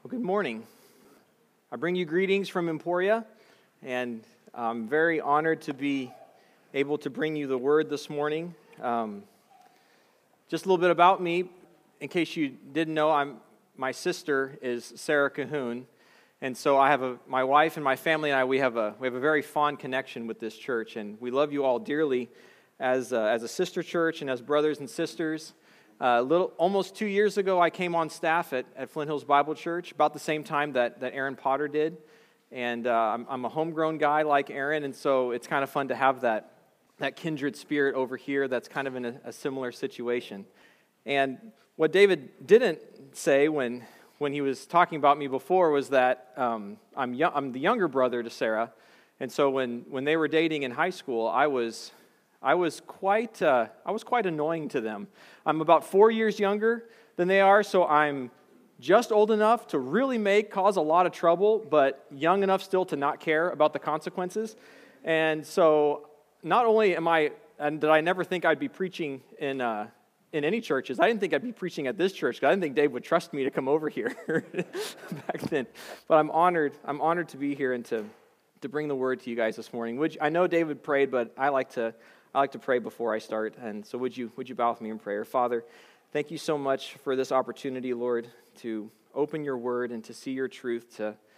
Well, good morning. I bring you greetings from Emporia, and I'm very honored to be able to bring you the word this morning. Just a little bit about me, in case you didn't know, my sister is Sarah Cahoon, and so I have my wife and my family and I. We have a very fond connection with this church, and we love you all dearly as a sister church and as brothers and sisters. Almost 2 years ago, I came on staff at Flint Hills Bible Church, about the same time that Aaron Potter did. And I'm a homegrown guy like Aaron, and so it's kind of fun to have that kindred spirit over here that's kind of in a similar situation. And what David didn't say when he was talking about me before was that I'm the younger brother to Sarah. And so when they were dating in high school, I was quite annoying to them. I'm about 4 years younger than they are, so I'm just old enough to really cause a lot of trouble, but young enough still to not care about the consequences. And so not only did I never think I'd be preaching in any churches, I didn't think I'd be preaching at this church, because I didn't think Dave would trust me to come over here back then. But I'm honored to be here and to bring the word to you guys this morning. I know David prayed, but I like to pray before I start, and so would you bow with me in prayer? Father, thank you so much for this opportunity, Lord, to open your word and to see your truth,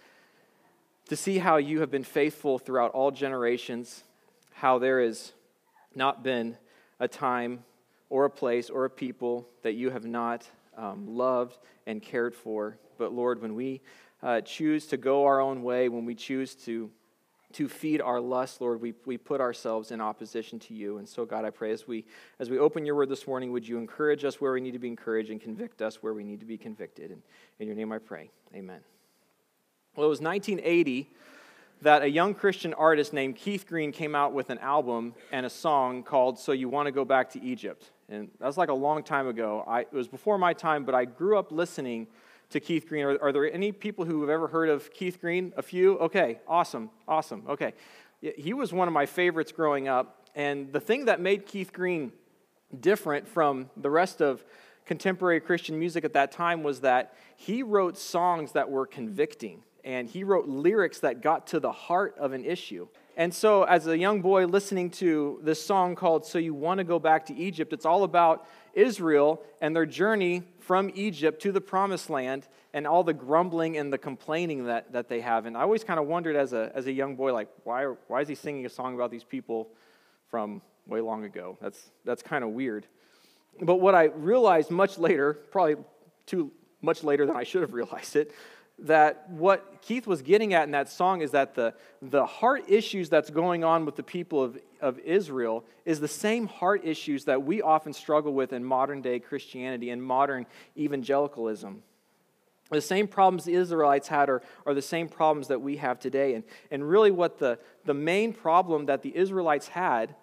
to see how you have been faithful throughout all generations, how there has not been a time or a place or a people that you have not loved and cared for. But Lord, when we choose to go our own way, when we choose to feed our lust, Lord, we put ourselves in opposition to you. And so, God, I pray as we open your word this morning, would you encourage us where we need to be encouraged and convict us where we need to be convicted. And in your name I pray, amen. Well, it was 1980 that a young Christian artist named Keith Green came out with an album and a song called So You Want to Go Back to Egypt. And that was like a long time ago. It was before my time, but I grew up listening to Keith Green. Are there any people who have ever heard of Keith Green? A few? Okay, awesome. Okay. He was one of my favorites growing up, and the thing that made Keith Green different from the rest of contemporary Christian music at that time was that he wrote songs that were convicting, and he wrote lyrics that got to the heart of an issue. And so as a young boy listening to this song called So You Want to Go Back to Egypt, it's all about Israel and their journey from Egypt to the Promised Land and all the grumbling and the complaining that they have. And I always kind of wondered as a young boy, like, why is he singing a song about these people from way long ago? That's kind of weird. But what I realized much later, probably too much later than I should have realized it, that what Keith was getting at in that song is that the heart issues that's going on with the people of Israel is the same heart issues that we often struggle with in modern-day Christianity and modern evangelicalism. The same problems the Israelites had are the same problems that we have today. And really what the main problem that the Israelites had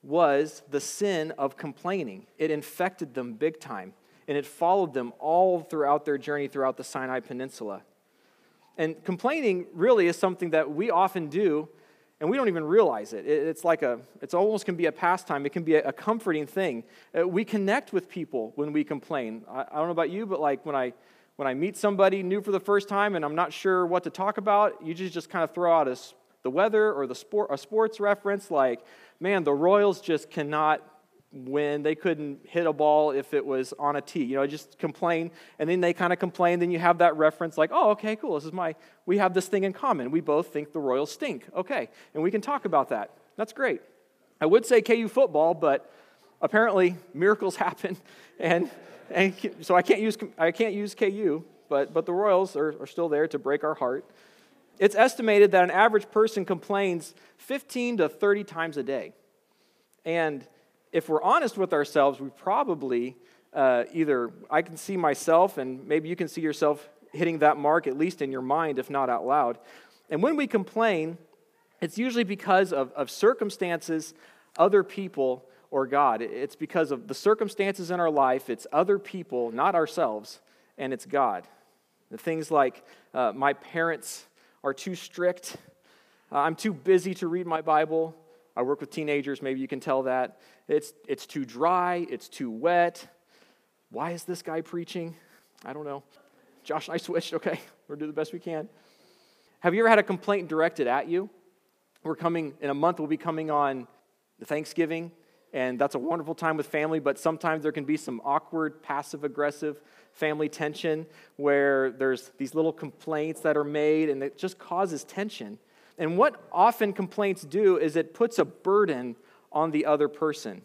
was the sin of complaining. It infected them big time, and it followed them all throughout their journey throughout the Sinai Peninsula. And complaining really is something that we often do, and we don't even realize it. It's almost can be a pastime. It can be a comforting thing. We connect with people when we complain. I don't know about you, but like when I meet somebody new for the first time and I'm not sure what to talk about, you just kind of throw out the weather or a sports reference, like, man, the Royals just cannot win. They couldn't hit a ball if it was on a tee. Just complain, and then they kind of complain, then you have that reference like, oh, okay, cool, we have this thing in common. We both think the Royals stink. Okay, and we can talk about that. That's great. I would say KU football, but apparently miracles happen, and so I can't use KU, but the Royals are still there to break our heart. It's estimated that an average person complains 15 to 30 times a day. And if we're honest with ourselves, we probably either I can see myself, and maybe you can see yourself hitting that mark, at least in your mind, if not out loud. And when we complain, it's usually because of circumstances, other people, or God. It's because of the circumstances in our life. It's other people, not ourselves, and it's God. The things like my parents are too strict. I'm too busy to read my Bible. I work with teenagers, maybe you can tell that. It's too dry, it's too wet. Why is this guy preaching? I don't know. Josh and I switched. Okay, we'll do the best we can. Have you ever had a complaint directed at you? In a month, we'll be coming on Thanksgiving, and that's a wonderful time with family, but sometimes there can be some awkward, passive-aggressive family tension where there's these little complaints that are made, and it just causes tension. And what often complaints do is it puts a burden on the other person.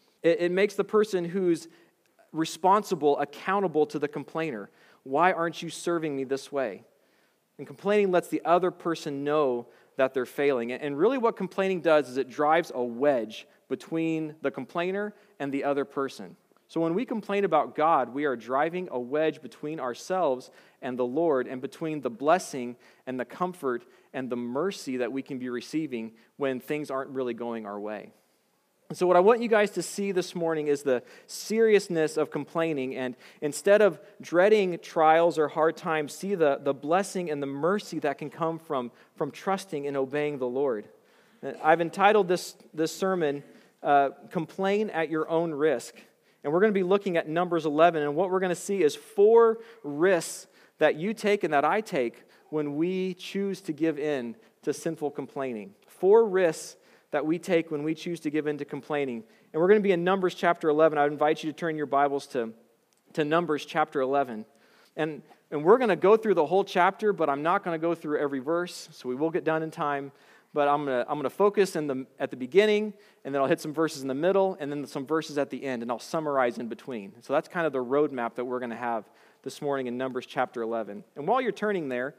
It makes the person who's responsible accountable to the complainer. Why aren't you serving me this way? And complaining lets the other person know that they're failing. And really what complaining does is it drives a wedge between the complainer and the other person. So when we complain about God, we are driving a wedge between ourselves and the Lord, and between the blessing and the comfort and the mercy that we can be receiving when things aren't really going our way. And so what I want you guys to see this morning is the seriousness of complaining, and instead of dreading trials or hard times, see the blessing and the mercy that can come from trusting and obeying the Lord. I've entitled this sermon, Complain at Your Own Risk. And we're going to be looking at Numbers 11, and what we're going to see is 4 risks that you take and that I take when we choose to give in to sinful complaining. 4 risks that we take when we choose to give in to complaining. And we're going to be in Numbers chapter 11. I would invite you to turn your Bibles to Numbers chapter 11. And we're going to go through the whole chapter, but I'm not going to go through every verse, so we will get done in time. But I'm going to focus at the beginning, and then I'll hit some verses in the middle, and then some verses at the end, and I'll summarize in between. So that's kind of the roadmap that we're going to have this morning in Numbers chapter 11. And while you're turning there,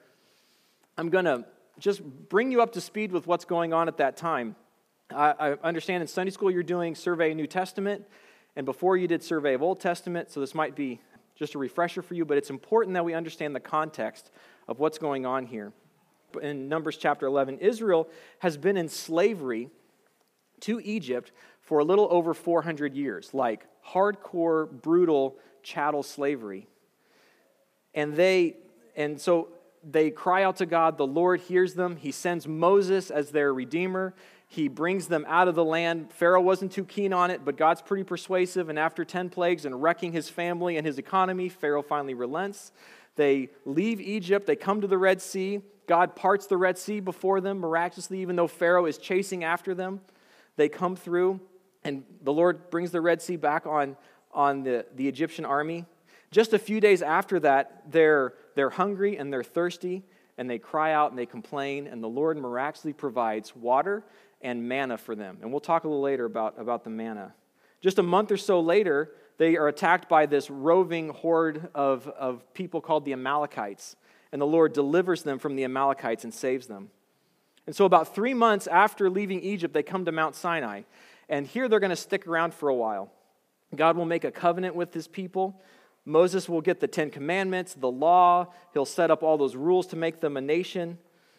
I'm going to just bring you up to speed with what's going on at that time. I understand in Sunday school you're doing Survey New Testament, and before you did Survey of Old Testament, so this might be just a refresher for you, but it's important that we understand the context of what's going on here. In Numbers chapter 11, Israel has been in slavery to Egypt for a little over 400 years, like hardcore, brutal chattel slavery. And so they cry out to God. The Lord hears them. He sends Moses as their redeemer. He brings them out of the land. Pharaoh wasn't too keen on it, but God's pretty persuasive. And after 10 plagues and wrecking his family and his economy, Pharaoh finally relents. They leave Egypt. They come to the Red Sea. God parts the Red Sea before them miraculously, even though Pharaoh is chasing after them. They come through, and the Lord brings the Red Sea back on the Egyptian army. Just a few days after that, they're hungry and they're thirsty, and they cry out and they complain, and the Lord miraculously provides water and manna for them. And we'll talk a little later about the manna. Just a month or so later, they are attacked by this roving horde of people called the Amalekites, and the Lord delivers them from the Amalekites and saves them. And so about 3 months after leaving Egypt, they come to Mount Sinai, and here they're going to stick around for a while. God will make a covenant with his people. Moses will get the 10 Commandments, the law. He'll set up all those rules to make them a nation.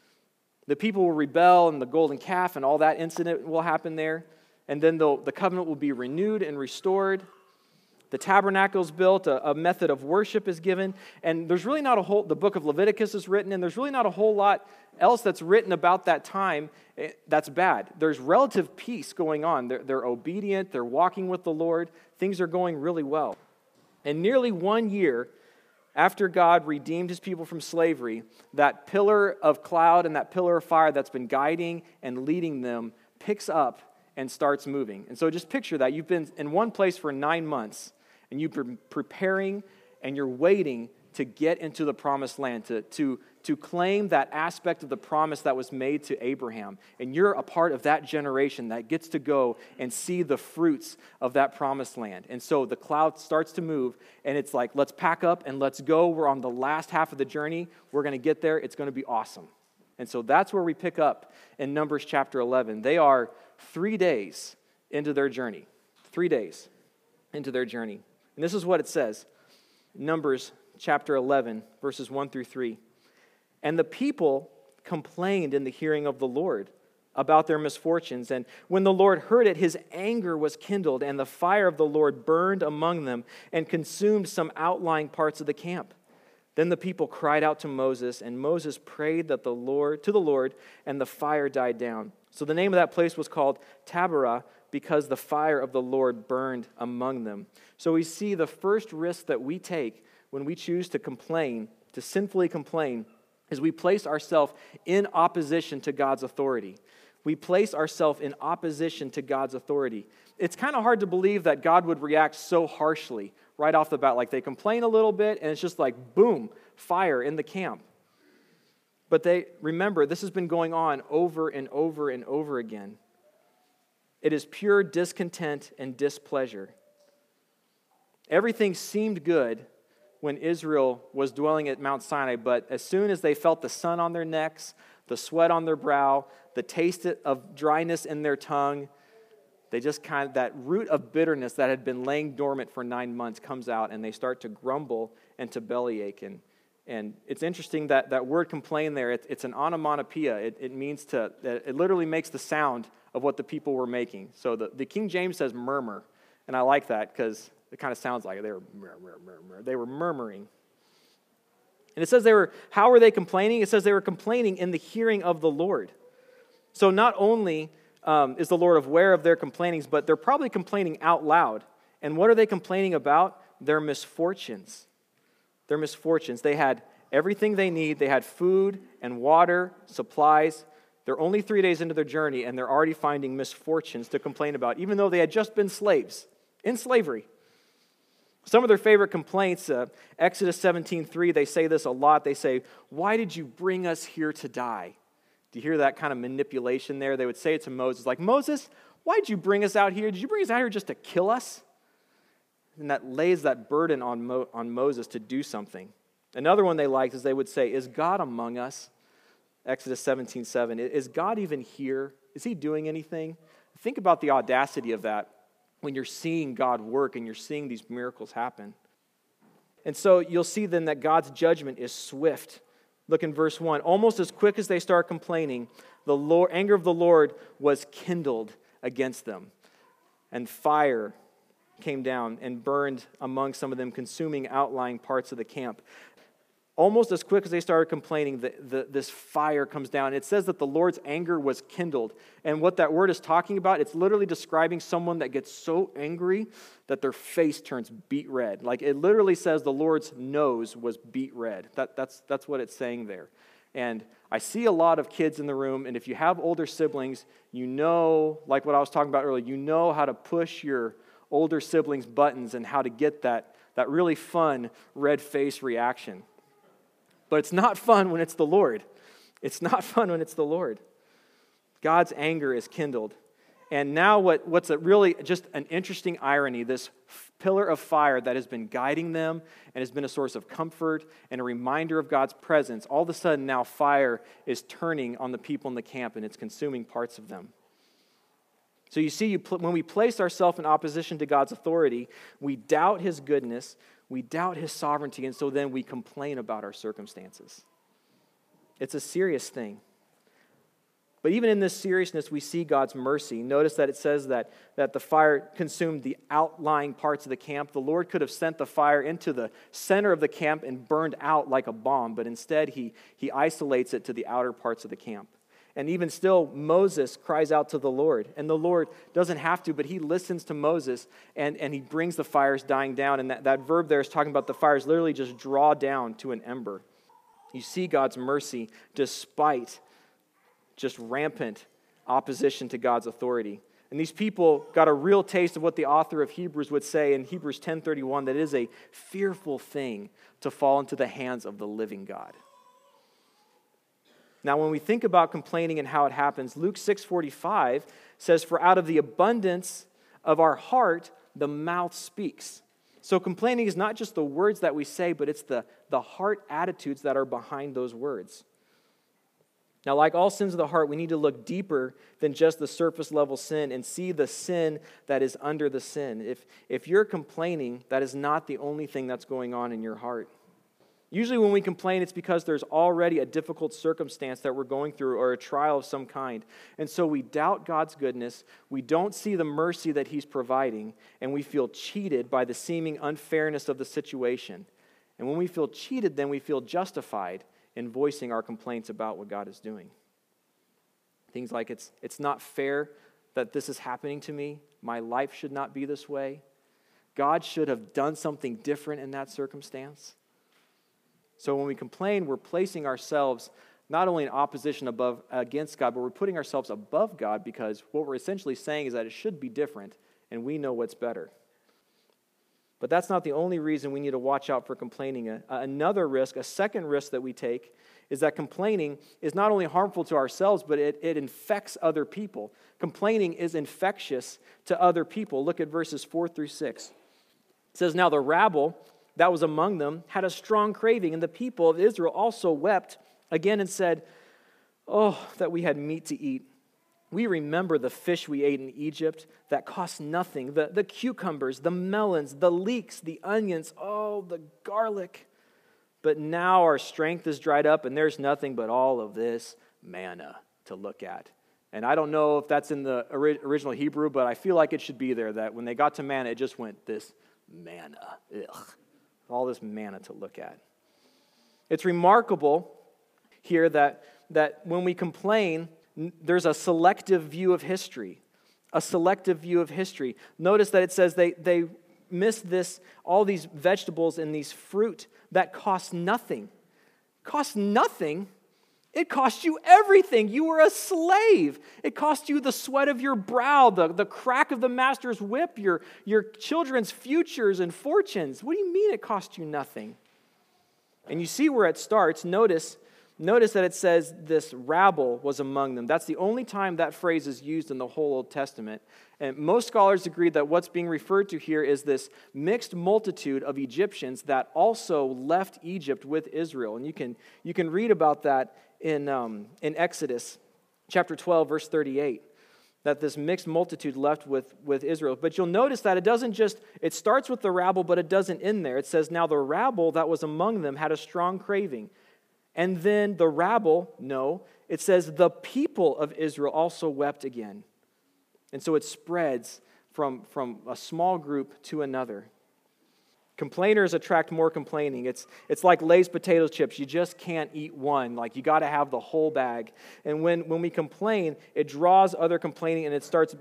The people will rebel, and the golden calf and all that incident will happen there. And then the covenant will be renewed and restored. The tabernacle is built, a method of worship is given, and there's really not the book of Leviticus is written, and there's really not a whole lot else that's written about that time that's bad. There's relative peace going on. They're obedient, they're walking with the Lord, things are going really well. And nearly 1 year after God redeemed his people from slavery, that pillar of cloud and that pillar of fire that's been guiding and leading them picks up and starts moving. And so just picture that. You've been in one place for 9 months, and you've been preparing, and you're waiting to get into the promised land, to claim that aspect of the promise that was made to Abraham. And you're a part of that generation that gets to go and see the fruits of that promised land. And so the cloud starts to move, and it's like, let's pack up and let's go. We're on the last half of the journey. We're going to get there. It's going to be awesome. And so that's where we pick up in Numbers chapter 11. They are 3 days into their journey. 3 days into their journey. And this is what it says. Numbers chapter 11, verses 1 through 3. And the people complained in the hearing of the Lord about their misfortunes. And when the Lord heard it, his anger was kindled, and the fire of the Lord burned among them and consumed some outlying parts of the camp. Then the people cried out to Moses, and Moses prayed to the Lord, and the fire died down. So the name of that place was called Taberah, because the fire of the Lord burned among them. So we see the first risk that we take when we choose to complain to sinfully complain, is we place ourselves in opposition to God's authority. We place ourselves in opposition to God's authority. It's kind of hard to believe that God would react so harshly right off the bat. Like they complain a little bit, and it's just like, boom, fire in the camp. But remember, this has been going on over and over and over again. It is pure discontent and displeasure. Everything seemed good when Israel was dwelling at Mount Sinai, but as soon as they felt the sun on their necks, the sweat on their brow, the taste of dryness in their tongue, they just that root of bitterness that had been laying dormant for 9 months comes out, and they start to grumble and to bellyache. And it's interesting that word complain there, it's an onomatopoeia. It means it literally makes the sound of what the people were making. So the King James says murmur, and I like that because it kind of sounds like it. They were murmuring. And it says how were they complaining? It says they were complaining in the hearing of the Lord. So not only is the Lord aware of their complainings, but they're probably complaining out loud. And what are they complaining about? Their misfortunes. Their misfortunes. They had everything they need. They had food and water, supplies. They're only 3 days into their journey, and they're already finding misfortunes to complain about, even though they had just been slaves, in slavery. Some of their favorite complaints, Exodus 17:3, they say this a lot. They say, "Why did you bring us here to die?" Do you hear that kind of manipulation there? They would say it to Moses, like, "Moses, why did you bring us out here? Did you bring us out here just to kill us?" And that lays that burden on Moses to do something. Another one they liked is they would say, "Is God among us?" Exodus 17:7. Is God even here? Is he doing anything? Think about the audacity of that when you're seeing God work and you're seeing these miracles happen. And so you'll see then that God's judgment is swift. Look in verse 1. Almost as quick as they start complaining, the anger of the Lord was kindled against them. And fire came down and burned among some of them, consuming outlying parts of the camp. Almost as quick as they started complaining, this fire comes down. It says that the Lord's anger was kindled. And what that word is talking about, it's literally describing someone that gets so angry that their face turns beet red. Like it literally says the Lord's nose was beet red. That's what it's saying there. And I see a lot of kids in the room, and if you have older siblings, you know, like what I was talking about earlier, you know how to push your older siblings' buttons and how to get that really fun red face reaction. But it's not fun when it's the Lord. It's not fun when it's the Lord. God's anger is kindled. And now what's really just an interesting irony, this pillar of fire that has been guiding them and has been a source of comfort and a reminder of God's presence, all of a sudden now fire is turning on the people in the camp and it's consuming parts of them. So you see, when we place ourselves in opposition to God's authority, we doubt his goodness, we doubt his sovereignty, and so then we complain about our circumstances. It's a serious thing. But even in this seriousness, we see God's mercy. Notice that it says that the fire consumed the outlying parts of the camp. The Lord could have sent the fire into the center of the camp and burned out like a bomb, but instead he isolates it to the outer parts of the camp. And even still, Moses cries out to the Lord. And the Lord doesn't have to, but he listens to Moses, and he brings the fires dying down. And that verb there is talking about the fires literally just draw down to an ember. You see God's mercy despite just rampant opposition to God's authority. And these people got a real taste of what the author of Hebrews would say in Hebrews 10:31, that it is a fearful thing to fall into the hands of the living God. Now, when we think about complaining and how it happens, Luke 6:45 says, "For out of the abundance of our heart, the mouth speaks." So complaining is not just the words that we say, but it's the heart attitudes that are behind those words. Now, like all sins of the heart, we need to look deeper than just the surface level sin and see the sin that is under the sin. If you're complaining, that is not the only thing that's going on in your heart. Usually when we complain, it's because there's already a difficult circumstance that we're going through or a trial of some kind. And so we doubt God's goodness, we don't see the mercy that he's providing, and we feel cheated by the seeming unfairness of the situation. And when we feel cheated, then we feel justified in voicing our complaints about what God is doing. Things like, it's not fair that this is happening to me. My life should not be this way. God should have done something different in that circumstance. So when we complain, we're placing ourselves not only in opposition against God, but we're putting ourselves above God, because what we're essentially saying is that it should be different, and we know what's better. But that's not the only reason we need to watch out for complaining. Another risk, a second risk that we take, is that complaining is not only harmful to ourselves, but it infects other people. Complaining is infectious to other people. Look at verses 4 through 6. It says, "Now the rabble that was among them had a strong craving, and the people of Israel also wept again and said, 'Oh, that we had meat to eat. We remember the fish we ate in Egypt that cost nothing, the cucumbers, the melons, the leeks, the onions, the garlic. But now our strength is dried up, and there's nothing but all of this manna to look at.'" And I don't know if that's in the original Hebrew, but I feel like it should be there, that when they got to manna, it just went, this manna. Ugh. All this manna to look at. It's remarkable here that when we complain, there's a selective view of history. A selective view of history. Notice that it says they missed all these vegetables and these fruit that cost nothing. Cost nothing? It cost you everything. You were a slave. It cost you the sweat of your brow, the crack of the master's whip, your children's futures and fortunes. What do you mean it cost you nothing? And you see where it starts. Notice that it says this rabble was among them. That's the only time that phrase is used in the whole Old Testament. And most scholars agree that what's being referred to here is this mixed multitude of Egyptians that also left Egypt with Israel. And you can read about that in Exodus chapter 12, verse 38, that this mixed multitude left with Israel. But you'll notice that it starts with the rabble, but it doesn't end there. It says, "Now the rabble that was among them had a strong craving." And then the rabble, it says the people of Israel also wept again. And so it spreads from a small group to another. Complainers attract more complaining. It's like Lay's potato chips. You just can't eat one. Like, you got to have the whole bag. And when we complain, it draws other complaining, and it starts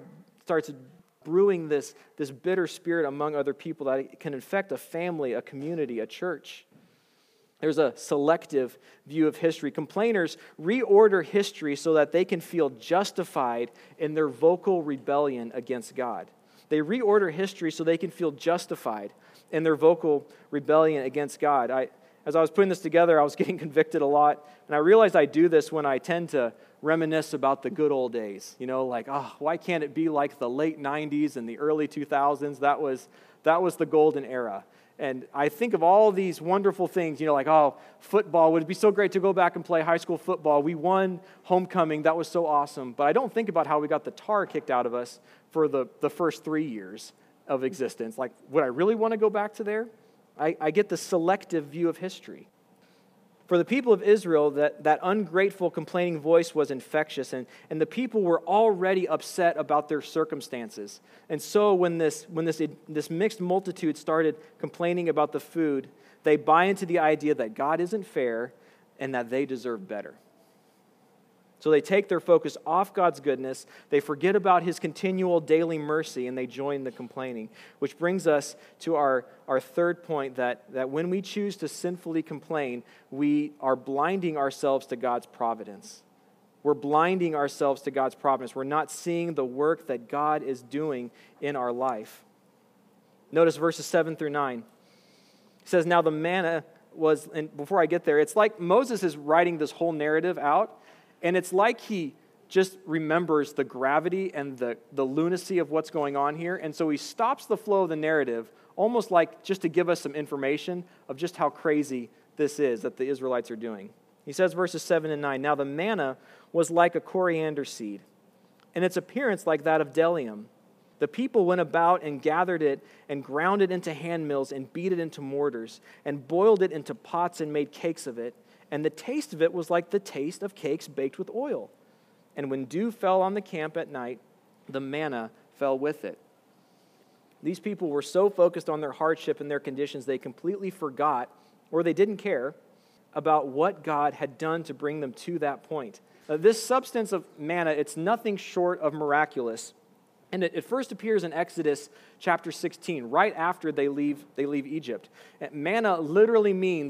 brewing this bitter spirit among other people that it can infect a family, a community, a church. There's a selective view of history. Complainers reorder history so that they can feel justified in their vocal rebellion against God. They reorder history so they can feel justified in their vocal rebellion against God. As I was putting this together, I was getting convicted a lot, and I realized I do this when I tend to reminisce about the good old days. Why can't it be like the late 90s and the early 2000s? That was the golden era. And I think of all these wonderful things, football. Would it be so great to go back and play high school football? We won homecoming. That was so awesome. But I don't think about how we got the tar kicked out of us for the first 3 years of existence. Like, would I really want to go back to there? I get the selective view of history. For the people of Israel, that ungrateful, complaining voice was infectious, and the people were already upset about their circumstances. And so when this mixed multitude started complaining about the food, they buy into the idea that God isn't fair and that they deserve better. So they take their focus off God's goodness, they forget about His continual daily mercy, and they join the complaining. Which brings us to our third point, that when we choose to sinfully complain, we are blinding ourselves to God's providence. We're blinding ourselves to God's providence. We're not seeing the work that God is doing in our life. Notice verses 7 through 9. It says, "Now the manna was," and before I get there, it's like Moses is writing this whole narrative out, and it's like he just remembers the gravity and the lunacy of what's going on here. And so he stops the flow of the narrative, almost like just to give us some information of just how crazy this is that the Israelites are doing. He says, verses 7 and 9, "Now the manna was like a coriander seed, and its appearance like that of bdellium. The people went about and gathered it and ground it into hand mills and beat it into mortars and boiled it into pots and made cakes of it. And the taste of it was like the taste of cakes baked with oil. And when dew fell on the camp at night, the manna fell with it." These people were so focused on their hardship and their conditions, they completely forgot, or they didn't care, about what God had done to bring them to that point. This substance of manna, it's nothing short of miraculous. And it first appears in Exodus chapter 16, right after they leave Egypt. And manna literally means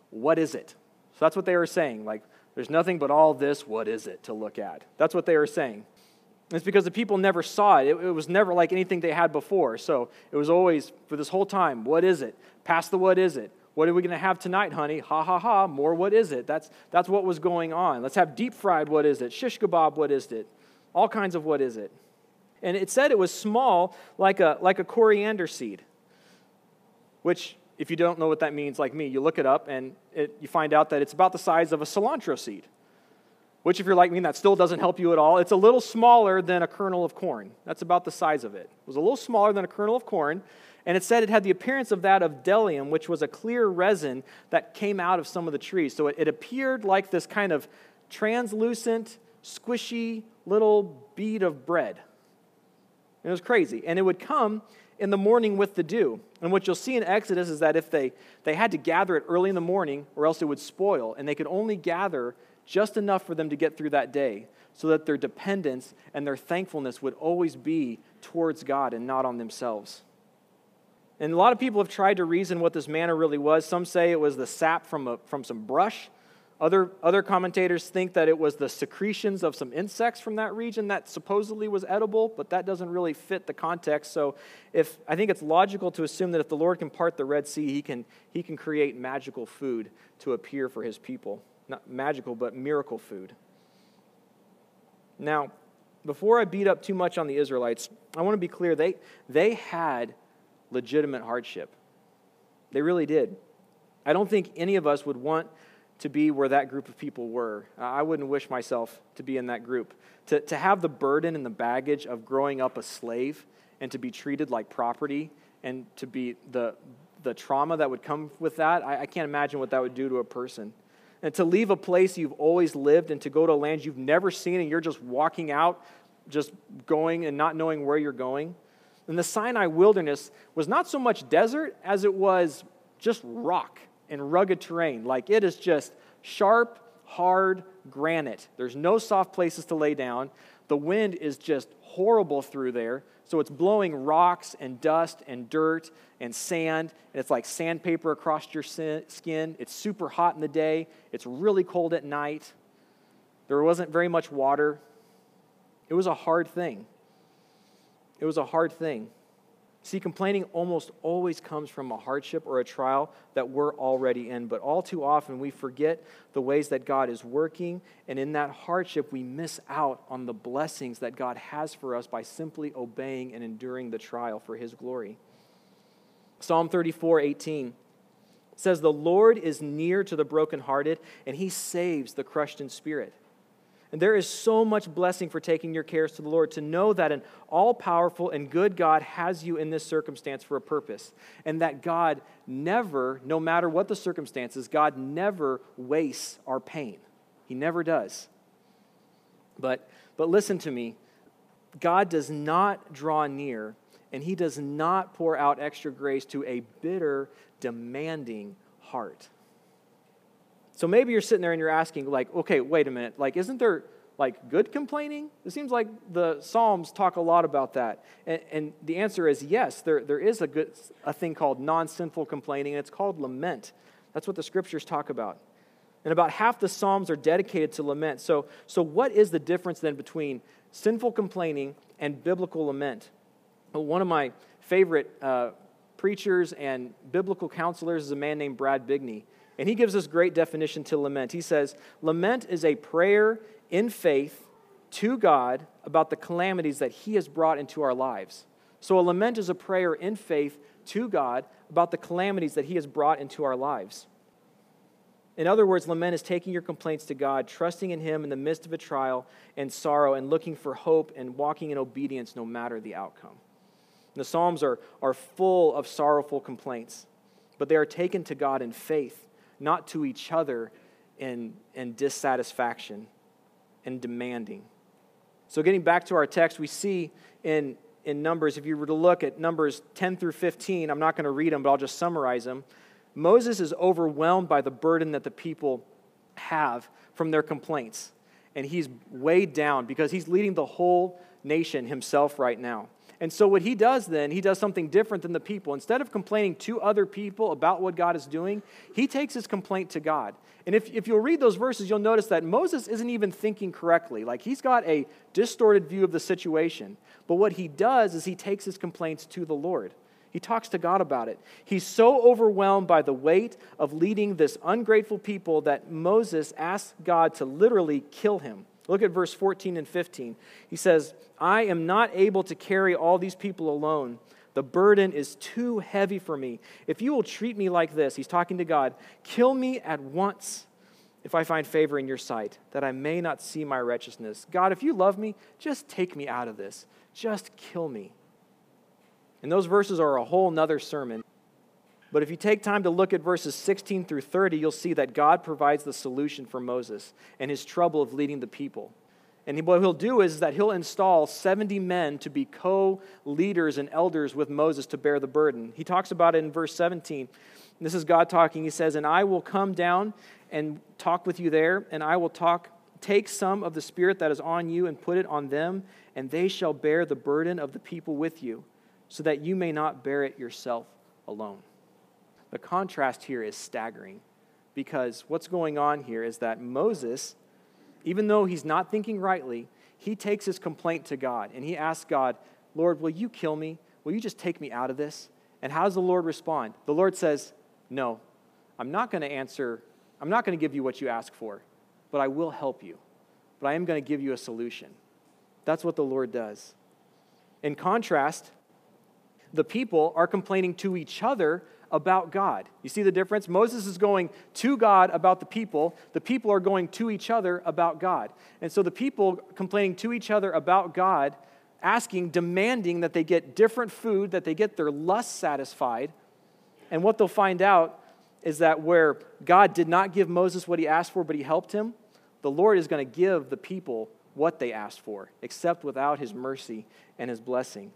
what is it? So that's what they were saying. Like, there's nothing but all this, what is it, to look at? That's what they were saying. It's because the people never saw it. It was never like anything they had before. So it was always, for this whole time, what is it? Pass the what is it. What are we going to have tonight, honey? Ha, ha, ha, more what is it? That's what was going on. Let's have deep fried what is it? Shish kebab what is it? All kinds of what is it. And it said it was small like a coriander seed, which, if you don't know what that means like me, you look it up and you find out that it's about the size of a cilantro seed. Which, if you're like me, that still doesn't help you at all. It's a little smaller than a kernel of corn. That's about the size of it. It was a little smaller than a kernel of corn, and it said it had the appearance of that of bdellium, which was a clear resin that came out of some of the trees. So it appeared like this kind of translucent, squishy little bead of bread. And it was crazy. And it would come in the morning with the dew. And what you'll see in Exodus is that if they had to gather it early in the morning, or else it would spoil, and they could only gather just enough for them to get through that day, so that their dependence and their thankfulness would always be towards God and not on themselves. And a lot of people have tried to reason what this manna really was. Some say it was the sap from some brush. Other commentators think that it was the secretions of some insects from that region that supposedly was edible, but that doesn't really fit the context. So I think it's logical to assume that if the Lord can part the Red Sea, he can create magical food to appear for his people. Not magical, but miracle food. Now, before I beat up too much on the Israelites, I want to be clear, they had legitimate hardship. They really did. I don't think any of us would want to be where that group of people were. I wouldn't wish myself to be in that group. To have the burden and the baggage of growing up a slave and to be treated like property and to be the trauma that would come with that, I can't imagine what that would do to a person. And to leave a place you've always lived and to go to a land you've never seen and you're just walking out, just going and not knowing where you're going. And the Sinai wilderness was not so much desert as it was just rock and rugged terrain. Like, it is just sharp, hard granite. There's no soft places to lay down. The wind is just horrible through there. So it's blowing rocks and dust and dirt and sand, and it's like sandpaper across your skin. It's super hot in the day. It's really cold at night. There wasn't very much water. It was a hard thing. It was a hard thing. See, complaining almost always comes from a hardship or a trial that we're already in, but all too often we forget the ways that God is working, and in that hardship we miss out on the blessings that God has for us by simply obeying and enduring the trial for his glory. Psalm 34:18 says, "The Lord is near to the brokenhearted, and he saves the crushed in spirit." And there is so much blessing for taking your cares to the Lord, to know that an all-powerful and good God has you in this circumstance for a purpose, and that God never, no matter what the circumstances, God never wastes our pain. He never does. But listen to me. God does not draw near, and he does not pour out extra grace to a bitter, demanding heart. So maybe you're sitting there and you're asking, like, okay, wait a minute. Like, isn't there, like, good complaining? It seems like the Psalms talk a lot about that. And the answer is yes, there is a thing called non-sinful complaining, and it's called lament. That's what the Scriptures talk about. And about half the Psalms are dedicated to lament. So what is the difference then between sinful complaining and biblical lament? Well, one of my favorite preachers and biblical counselors is a man named Brad Bigney. And he gives this great definition to lament. He says, lament is a prayer in faith to God about the calamities that he has brought into our lives. So a lament is a prayer in faith to God about the calamities that he has brought into our lives. In other words, lament is taking your complaints to God, trusting in him in the midst of a trial and sorrow, and looking for hope and walking in obedience no matter the outcome. And the Psalms are full of sorrowful complaints, but they are taken to God in faith, not to each other in dissatisfaction and demanding. So getting back to our text, we see in Numbers, if you were to look at Numbers 10 through 15, I'm not going to read them, but I'll just summarize them. Moses is overwhelmed by the burden that the people have from their complaints. And he's weighed down because he's leading the whole nation himself right now. And so what he does then, he does something different than the people. Instead of complaining to other people about what God is doing, he takes his complaint to God. And if you'll read those verses, you'll notice that Moses isn't even thinking correctly. Like, he's got a distorted view of the situation. But what he does is he takes his complaints to the Lord. He talks to God about it. He's so overwhelmed by the weight of leading this ungrateful people that Moses asks God to literally kill him. Look at verse 14 and 15. He says, I am not able to carry all these people alone. The burden is too heavy for me. If you will treat me like this, he's talking to God, kill me at once if I find favor in your sight, that I may not see my righteousness. God, if you love me, just take me out of this. Just kill me. And those verses are a whole nother sermon. But if you take time to look at verses 16 through 30, you'll see that God provides the solution for Moses and his trouble of leading the people. And what he'll do is that he'll install 70 men to be co-leaders and elders with Moses to bear the burden. He talks about it in verse 17. This is God talking. He says, and I will come down and talk with you there, and I will take some of the Spirit that is on you and put it on them, and they shall bear the burden of the people with you, so that you may not bear it yourself alone. The contrast here is staggering, because what's going on here is that Moses, even though he's not thinking rightly, he takes his complaint to God, and he asks God, Lord, will you kill me? Will you just take me out of this? And how does the Lord respond? The Lord says, no, I'm not going to give you what you ask for, but I will help you. But I am going to give you a solution. That's what the Lord does. In contrast, the people are complaining to each other about God. You see the difference? Moses is going to God about the people. The people are going to each other about God. And so the people complaining to each other about God, asking, demanding that they get different food, that they get their lusts satisfied. And what they'll find out is that where God did not give Moses what he asked for, but he helped him, the Lord is going to give the people what they asked for, except without his mercy and his blessing.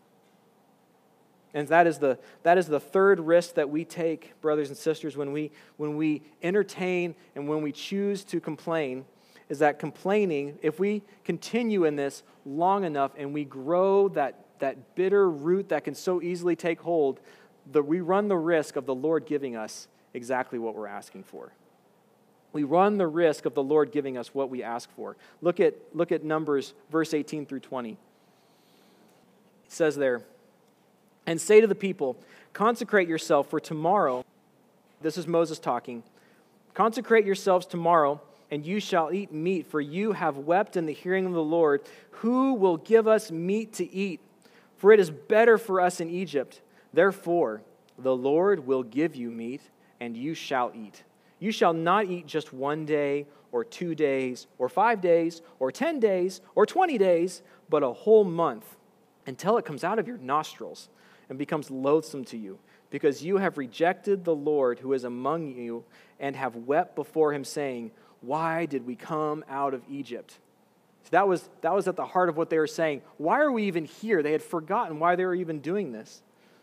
And that is the third risk that we take, brothers and sisters, when we entertain and when we choose to complain, is that complaining, if we continue in this long enough and we grow that bitter root that can so easily take hold, we run the risk of the Lord giving us exactly what we're asking for. We run the risk of the Lord giving us what we ask for. Look at Numbers, verse 18 through 20. It says there, and say to the people, consecrate yourself for tomorrow. This is Moses talking. Consecrate yourselves tomorrow, and you shall eat meat, for you have wept in the hearing of the Lord. Who will give us meat to eat? For it is better for us in Egypt. Therefore, the Lord will give you meat, and you shall eat. You shall not eat just 1 day, or 2 days, or 5 days, or 10 days, or 20 days, but a whole month, until it comes out of your nostrils and becomes loathsome to you, because you have rejected the Lord who is among you and have wept before him, saying, why did we come out of Egypt? So that was at the heart of what they were saying. Why are we even here? They had forgotten why they were even doing this.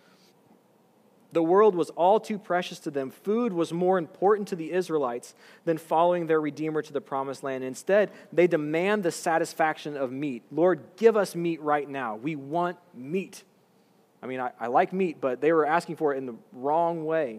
The world was all too precious to them. Food was more important to the Israelites than following their Redeemer to the promised land. Instead, they demand the satisfaction of meat. Lord, give us meat right now. We want meat. I mean, I like meat, but they were asking for it in the wrong way.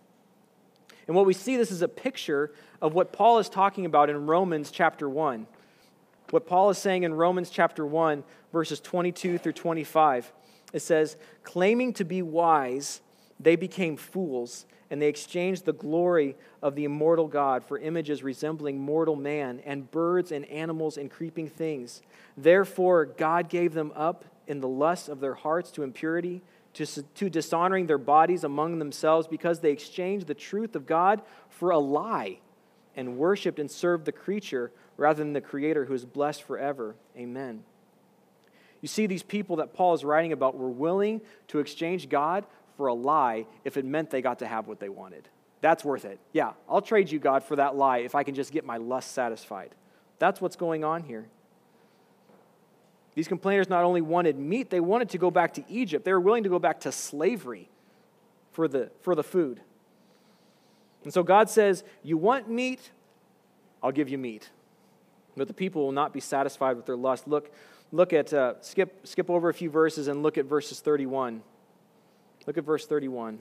And what we see, this is a picture of what Paul is talking about in Romans chapter 1. What Paul is saying in Romans chapter 1, verses 22 through 25. It says, claiming to be wise, they became fools, and they exchanged the glory of the immortal God for images resembling mortal man, and birds and animals and creeping things. Therefore, God gave them up in the lust of their hearts to impurity, to dishonoring their bodies among themselves, because they exchanged the truth of God for a lie, and worshipped and served the creature rather than the Creator, who is blessed forever. Amen. You see, these people that Paul is writing about were willing to exchange God for a lie if it meant they got to have what they wanted. That's worth it. Yeah, I'll trade you, God, for that lie if I can just get my lust satisfied. That's what's going on here. These complainers not only wanted meat, they wanted to go back to Egypt. They were willing to go back to slavery for the food. And so God says, you want meat? I'll give you meat. But the people will not be satisfied with their lust. Look look at, skip over a few verses and look at verses 31. Look at verse 31.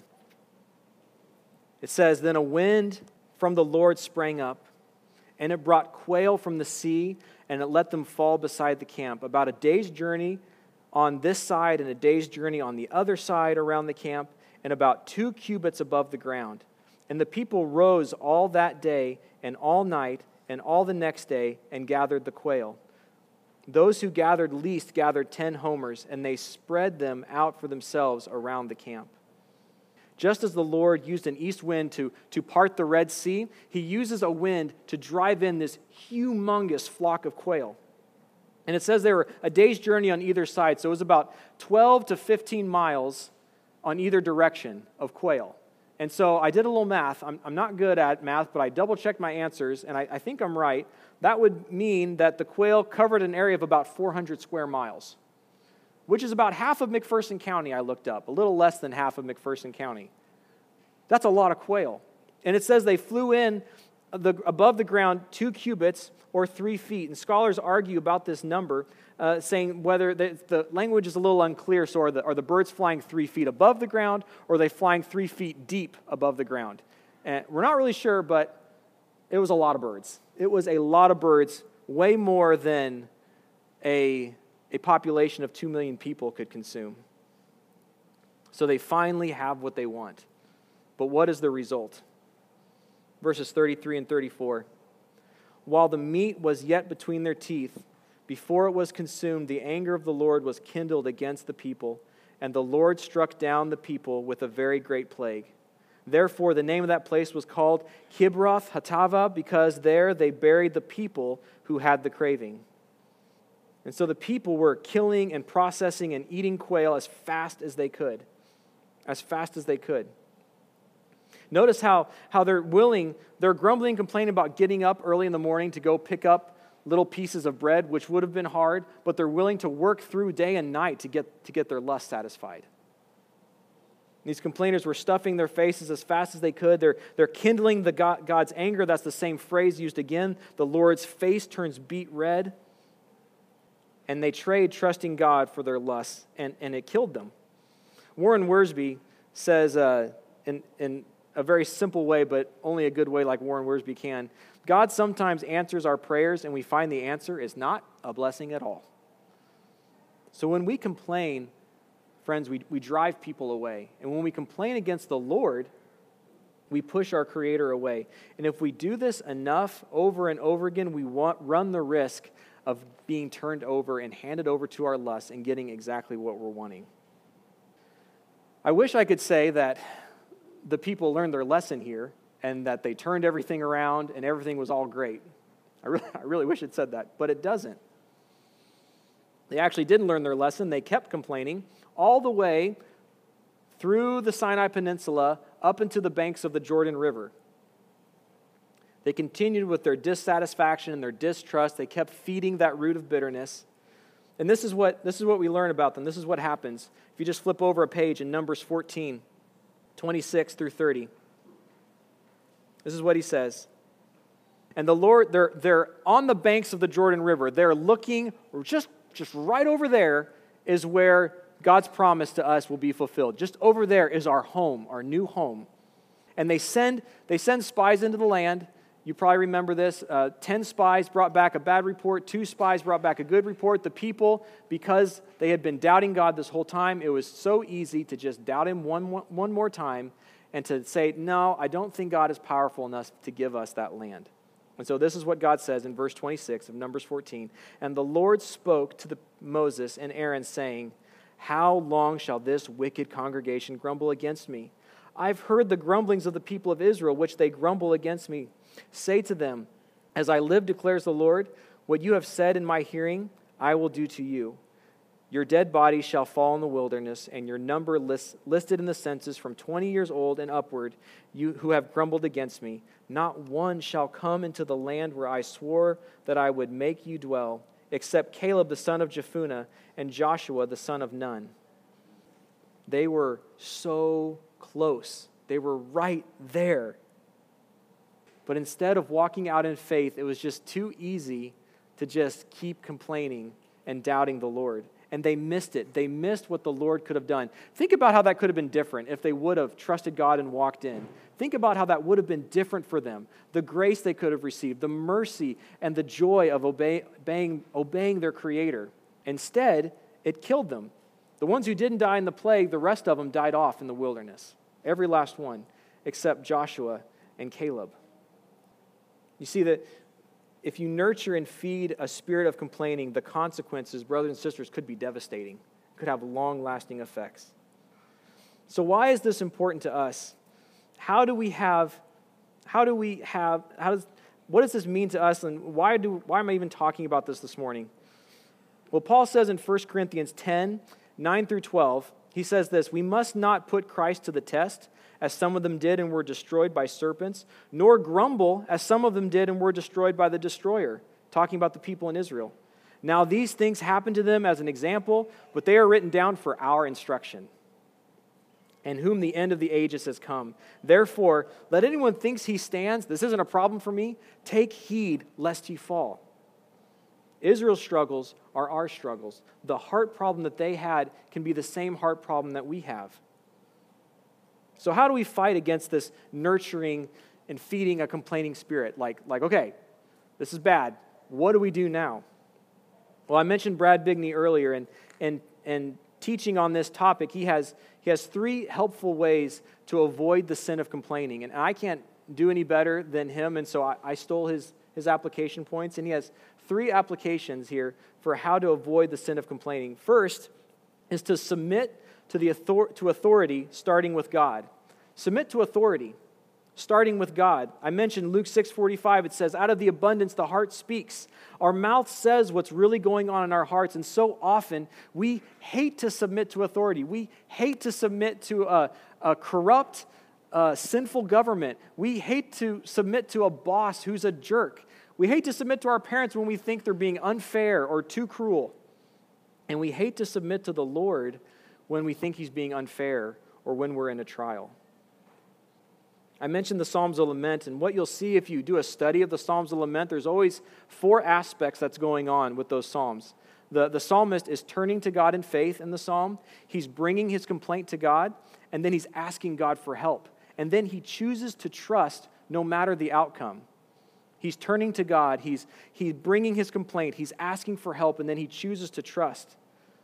It says, "Then a wind from the Lord sprang up, and it brought quail from the sea, and it let them fall beside the camp, about a day's journey on this side and a day's journey on the other side around the camp, and about 2 cubits above the ground. And the people rose all that day and all night and all the next day and gathered the quail. Those who gathered least gathered 10 homers, and they spread them out for themselves around the camp." Just as the Lord used an east wind to part the Red Sea, he uses a wind to drive in this humongous flock of quail. And it says they were a day's journey on either side, so it was about 12 to 15 miles on either direction of quail. And so I did a little math. I'm not good at math, but I double-checked my answers, and I think I'm right. That would mean that the quail covered an area of about 400 square miles, which is about half of McPherson County, I looked up, a little less than half of McPherson County. That's a lot of quail. And it says they flew in above the ground 2 cubits or 3 feet. And scholars argue about this number, saying whether the language is a little unclear. So are the birds flying 3 feet above the ground, or are they flying 3 feet deep above the ground? And we're not really sure, but it was a lot of birds. It was a lot of birds, way more than a population of 2 million people could consume. So they finally have what they want. But what is the result? Verses 33 and 34. "While the meat was yet between their teeth, before it was consumed, the anger of the Lord was kindled against the people, and the Lord struck down the people with a very great plague. Therefore, the name of that place was called Kibroth Hattaavah, because there they buried the people who had the craving." And so the people were killing and processing and eating quail as fast as they could. As fast as they could. Notice how they're grumbling and complaining about getting up early in the morning to go pick up little pieces of bread, which would have been hard, but they're willing to work through day and night to get their lust satisfied. These complainers were stuffing their faces as fast as they could. They're kindling God's anger. That's the same phrase used again. The Lord's face turns beet red. And they trade trusting God for their lusts, and it killed them. Warren Wiersbe says in a very simple way, but only a good way like Warren Wiersbe can, God sometimes answers our prayers, and we find the answer is not a blessing at all. So when we complain, friends, we drive people away. And when we complain against the Lord, we push our Creator away. And if we do this enough over and over again, we run the risk of being turned over and handed over to our lusts and getting exactly what we're wanting. I wish I could say that the people learned their lesson here and that they turned everything around and everything was all great. I really wish it said that, but it doesn't. They actually didn't learn their lesson. They kept complaining all the way through the Sinai Peninsula up into the banks of the Jordan River. They continued with their dissatisfaction and their distrust. They kept feeding that root of bitterness. And this is what we learn about them. This is what happens. If you just flip over a page in Numbers 14, 26 through 30. This is what he says. And the Lord, they're on the banks of the Jordan River. They're looking, just right over there is where God's promise to us will be fulfilled. Just over there is our home, our new home. And they send spies into the land. You probably remember this. 10 spies brought back a bad report. 2 spies brought back a good report. The people, because they had been doubting God this whole time, it was so easy to just doubt him one more time and to say, no, I don't think God is powerful enough to give us that land. And so this is what God says in verse 26 of Numbers 14. "And the Lord spoke to Moses and Aaron, saying, How long shall this wicked congregation grumble against me? I've heard the grumblings of the people of Israel, which they grumble against me. Say to them, As I live, declares the Lord, what you have said in my hearing, I will do to you. Your dead bodies shall fall in the wilderness, and your number listed in the census from 20 years old and upward, you who have grumbled against me. Not one shall come into the land where I swore that I would make you dwell, except Caleb the son of Jephunneh and Joshua the son of Nun." They were so close. They were right there. But instead of walking out in faith, it was just too easy to just keep complaining and doubting the Lord. And they missed it. They missed what the Lord could have done. Think about how that could have been different if they would have trusted God and walked in. Think about how that would have been different for them. The grace they could have received, the mercy and the joy of obeying their Creator. Instead, it killed them. The ones who didn't die in the plague, the rest of them died off in the wilderness. Every last one, except Joshua and Caleb. You see that if you nurture and feed a spirit of complaining, the consequences, brothers and sisters, could be devastating. Could have long-lasting effects. So why is this important to us? What does this mean to us, and why am I even talking about this morning? Well, Paul says in 1 Corinthians 10, 9 through 12, he says this, "We must not put Christ to the test, as some of them did and were destroyed by serpents, nor grumble, as some of them did and were destroyed by the destroyer," talking about the people in Israel. "Now these things happened to them as an example, but they are written down for our instruction, and whom the end of the ages has come. Therefore, let anyone thinks he stands," this isn't a problem for me, "take heed lest he fall." Israel's struggles are our struggles. The heart problem that they had can be the same heart problem that we have. So how do we fight against this nurturing and feeding a complaining spirit? Like, okay, this is bad. What do we do now? Well, I mentioned Brad Bigney earlier, and teaching on this topic, he has 3 helpful ways to avoid the sin of complaining. And I can't do any better than him, and so I stole his application points, and he has 3 applications here for how to avoid the sin of complaining. First is to submit to authority, starting with God. Submit to authority, starting with God. I mentioned Luke 6:45. It says, "Out of the abundance the heart speaks." Our mouth says what's really going on in our hearts, and so often we hate to submit to authority. We hate to submit to a corrupt, sinful government. We hate to submit to a boss who's a jerk. We hate to submit to our parents when we think they're being unfair or too cruel. And we hate to submit to the Lord when we think He's being unfair or when we're in a trial. I mentioned the Psalms of Lament, and what you'll see if you do a study of the Psalms of Lament, there's always 4 aspects that's going on with those Psalms. The psalmist is turning to God in faith in the psalm. He's bringing his complaint to God, and then he's asking God for help. And then he chooses to trust no matter the outcome. He's turning to God, he's bringing his complaint, he's asking for help, and then he chooses to trust.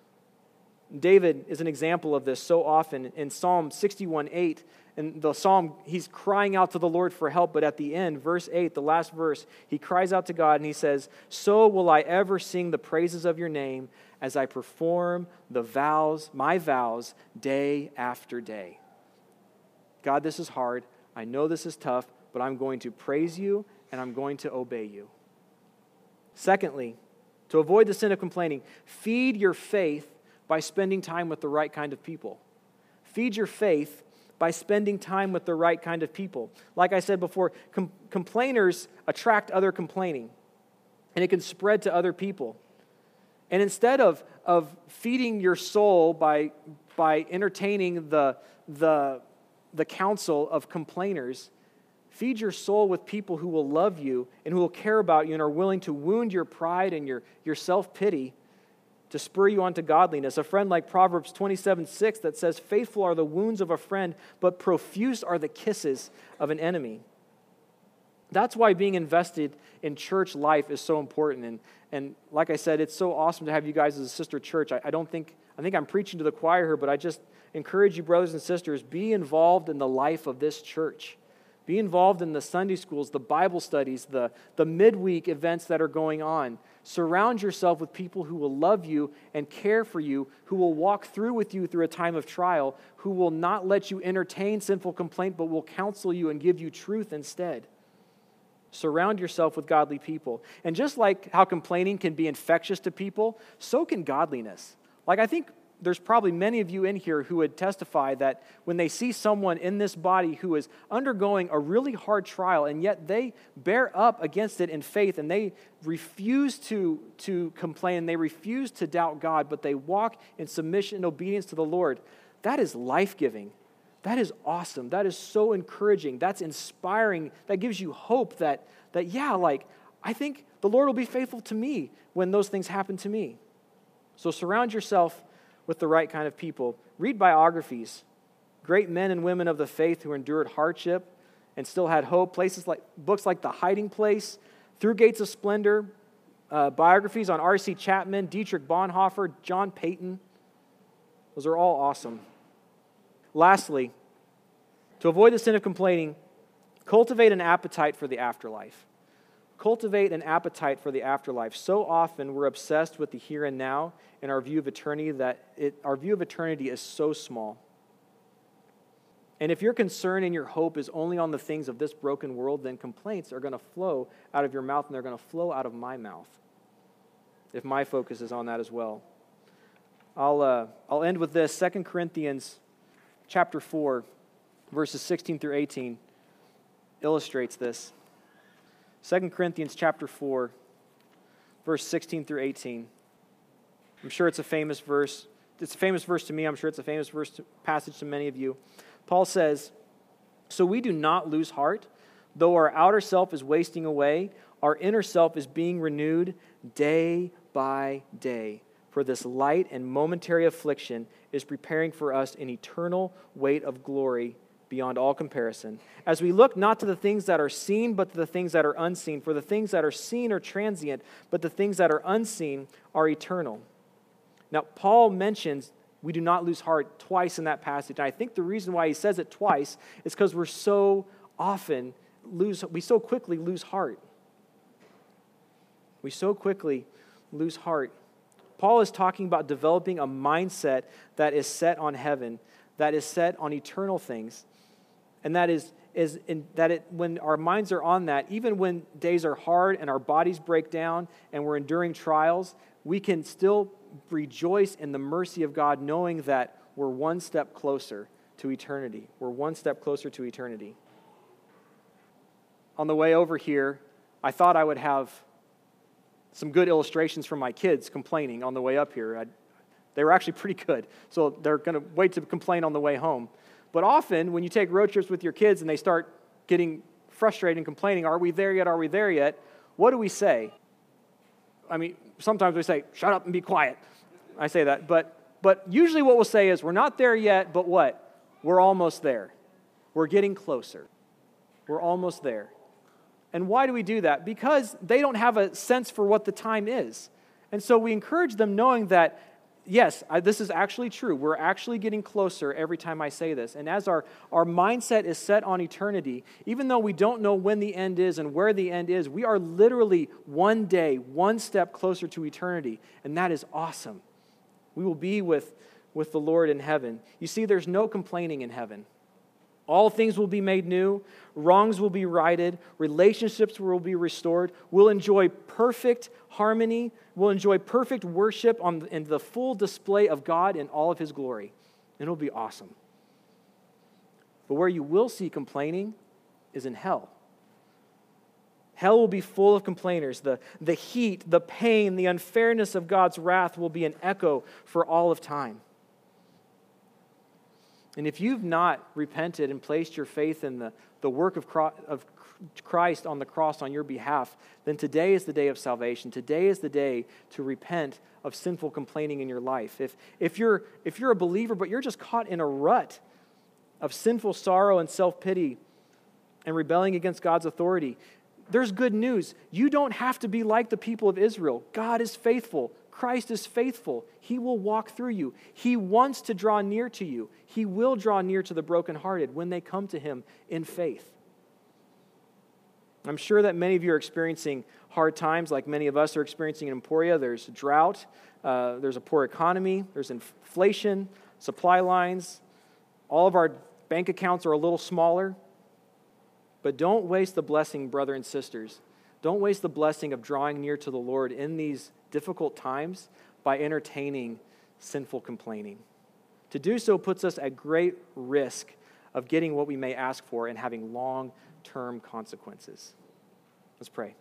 David is an example of this so often. In Psalm 61:8, in the psalm, he's crying out to the Lord for help, but at the end, verse 8, the last verse, he cries out to God and he says, "So will I ever sing the praises of your name as I perform my vows day after day." God, this is hard. I know this is tough, but I'm going to praise you and I'm going to obey you. Secondly, to avoid the sin of complaining, feed your faith by spending time with the right kind of people. Feed your faith by spending time with the right kind of people. Like I said before, complainers attract other complaining, and it can spread to other people. And instead of feeding your soul by entertaining the counsel of complainers, feed your soul with people who will love you and who will care about you and are willing to wound your pride and your self-pity to spur you on to godliness. A friend like Proverbs 27:6 that says, "Faithful are the wounds of a friend, but profuse are the kisses of an enemy." That's why being invested in church life is so important. And like I said, it's so awesome to have you guys as a sister church. I think I'm preaching to the choir here, but I just encourage you, brothers and sisters, be involved in the life of this church. Be involved in the Sunday schools, the Bible studies, the midweek events that are going on. Surround yourself with people who will love you and care for you, who will walk through with you through a time of trial, who will not let you entertain sinful complaint, but will counsel you and give you truth instead. Surround yourself with godly people. And just like how complaining can be infectious to people, so can godliness. Like, I think there's probably many of you in here who would testify that when they see someone in this body who is undergoing a really hard trial, and yet they bear up against it in faith, and they refuse to complain, they refuse to doubt God, but they walk in submission and obedience to the Lord, that is life-giving. That is awesome. That is so encouraging. That's inspiring. That gives you hope that I think the Lord will be faithful to me when those things happen to me. So surround yourself with the right kind of people. Read biographies, great men and women of the faith who endured hardship and still had hope. Books like The Hiding Place, Through Gates of Splendor, biographies on R.C. Chapman, Dietrich Bonhoeffer, John Payton. Those are all awesome. Lastly, to avoid the sin of complaining, cultivate an appetite for the afterlife. Cultivate an appetite for the afterlife. So often we're obsessed with the here and now and our view of eternity our view of eternity is so small. And if your concern and your hope is only on the things of this broken world, then complaints are going to flow out of your mouth and they're going to flow out of my mouth if my focus is on that as well. I'll end with this. 2 Corinthians chapter 4, verses 16 through 18 illustrates this. 2 Corinthians chapter 4, verse 16 through 18. I'm sure it's a famous verse. It's a famous verse to me. I'm sure it's a famous passage to many of you. Paul says, "So we do not lose heart. Though our outer self is wasting away, our inner self is being renewed day by day. For this light and momentary affliction is preparing for us an eternal weight of glory beyond all comparison. As we look not to the things that are seen, but to the things that are unseen. For the things that are seen are transient, but the things that are unseen are eternal." Now, Paul mentions we do not lose heart twice in that passage. And I think the reason why he says it twice is because we so quickly lose heart. We so quickly lose heart. Paul is talking about developing a mindset that is set on heaven, that is set on eternal things. And that when our minds are on that, even when days are hard and our bodies break down and we're enduring trials, we can still rejoice in the mercy of God, knowing that we're one step closer to eternity. We're one step closer to eternity. On the way over here, I thought I would have some good illustrations from my kids complaining on the way up here. They were actually pretty good, so they're going to wait to complain on the way home. But often, when you take road trips with your kids and they start getting frustrated and complaining, "Are we there yet? Are we there yet?" What do we say? I mean, sometimes we say, "Shut up and be quiet." I say that. But usually what we'll say is, "We're not there yet, but what? We're almost there. We're getting closer. We're almost there." And why do we do that? Because they don't have a sense for what the time is. And so we encourage them knowing that, yes, this is actually true. We're actually getting closer every time I say this. And as our mindset is set on eternity, even though we don't know when the end is and where the end is, we are literally one day, one step closer to eternity. And that is awesome. We will be with the Lord in heaven. You see, there's no complaining in heaven. All things will be made new. Wrongs will be righted. Relationships will be restored. We'll enjoy perfect harmony. We'll enjoy perfect worship in the full display of God in all of His glory. And it'll be awesome. But where you will see complaining is in hell. Hell will be full of complainers. The heat, the pain, the unfairness of God's wrath will be an echo for all of time. And if you've not repented and placed your faith in the work of Christ on the cross on your behalf, then today is the day of salvation. Today is the day to repent of sinful complaining in your life. If you're a believer, but you're just caught in a rut of sinful sorrow and self-pity and rebelling against God's authority, there's good news. You don't have to be like the people of Israel. God is faithful. Christ is faithful. He will walk through you. He wants to draw near to you. He will draw near to the brokenhearted when they come to Him in faith. I'm sure that many of you are experiencing hard times like many of us are experiencing in Emporia. There's drought. There's a poor economy. There's inflation, supply lines. All of our bank accounts are a little smaller. But don't waste the blessing, brother and sisters. Don't waste the blessing of drawing near to the Lord in these difficult times by entertaining sinful complaining. To do so puts us at great risk of getting what we may ask for and having long-term consequences. Let's pray.